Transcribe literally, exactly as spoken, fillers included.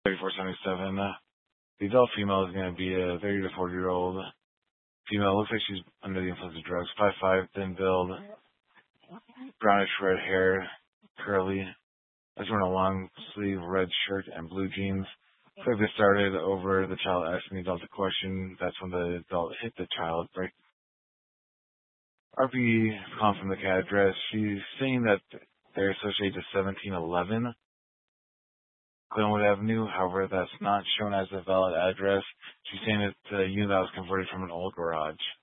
thirty-four seventy-seven. Uh, the adult female is going to be a thirty to forty year old female. Looks like she's under the influence of drugs. five five, thin build, brownish red hair, curly. She's wearing a long sleeve red shirt and blue jeans. Looks like they started over the child asking the adult a question. That's when the adult hit the child. Right. R P calling from the cat address. She's saying that they're associated to seventeen eleven Glenwood Avenue. However, that's not shown as a valid address. She's saying it's a unit that was converted from an old garage.